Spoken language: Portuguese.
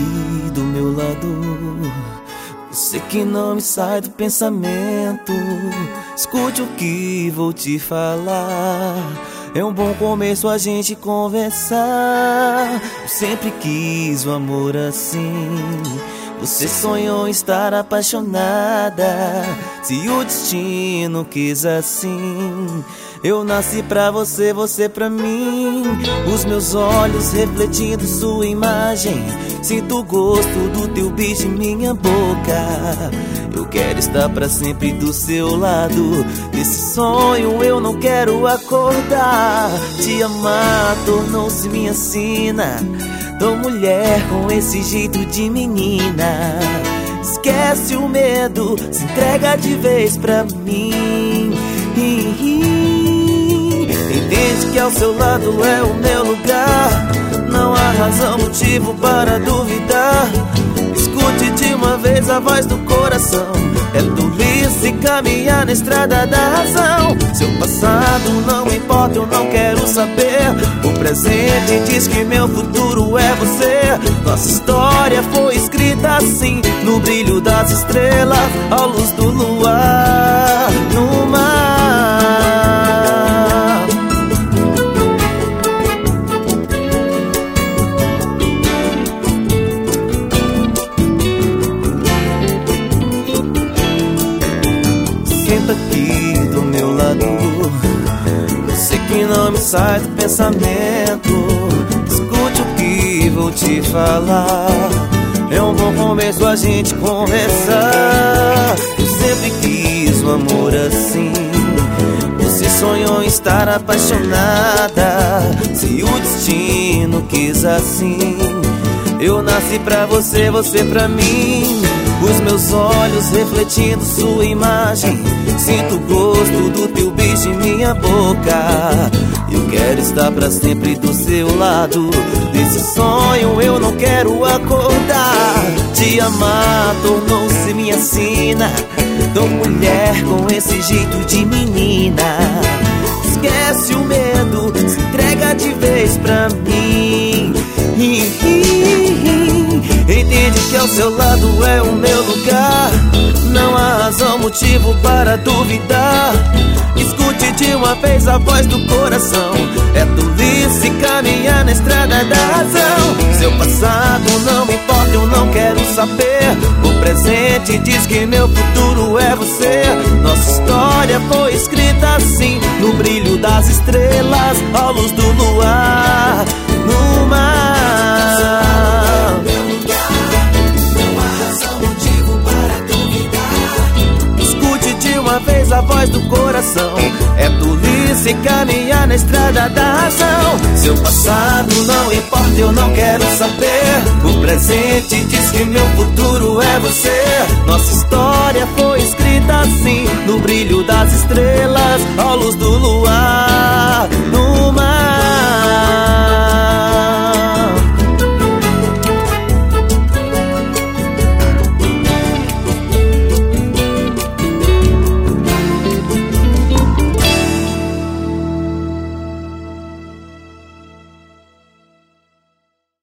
do meu lado. Você que não me sai do pensamento. Escute o que vou te falar. É um bom começo a gente conversar. Eu sempre quis um amor assim. Você sonhou em estar apaixonada. Se o destino quis assim, eu nasci pra você, você pra mim. Os meus olhos refletindo sua imagem. Sinto o gosto do teu beijo em minha boca. Eu quero estar pra sempre do seu lado. Desse sonho eu não quero acordar. Te amar tornou-se minha sina. Tô mulher com esse jeito de menina. Esquece o medo, se entrega de vez pra mim. Entende que ao seu lado é o meu lugar. Não há razão, motivo para duvidar. Escute de uma vez a voz do coração. É tolice caminhar na estrada da razão. Seu passado não importa, eu não quero saber. O presente diz que meu futuro é você. Nossa história foi escrita assim, no brilho das estrelas, à luz do luar, no mar. Senta aqui do meu lado. Você que não me sai do pensamento. Escute o que vou te falar. É um bom começo a gente conversar. Eu sempre quis um amor assim. Você sonhou em estar apaixonada. Se o destino quis assim, eu nasci pra você, você pra mim. Os meus olhos refletindo sua imagem. Sinto o gosto do teu beijo em minha boca. Eu quero estar pra sempre do seu lado. Desse sonho eu não quero acordar. Te amar tornou-se minha sina. Tô mulher com esse jeito de menina. Esquece o medo, se entrega de vez pra mim. Entende que ao seu lado é o meu lugar. Não há razão, motivo para duvidar. Escute de uma vez a voz do coração. É tolice caminhar na estrada da razão. Seu passado não me importa, eu não quero saber. O presente diz que meu futuro é você. Nossa história foi escrita assim, no brilho das estrelas, à luz do luar, no mar. Uma vez a voz do coração. É tolice caminhar na estrada da razão. Seu passado não importa, eu não quero saber. O presente diz que meu futuro é você. Nossa história foi escrita assim, no brilho das estrelas, à luz do luar.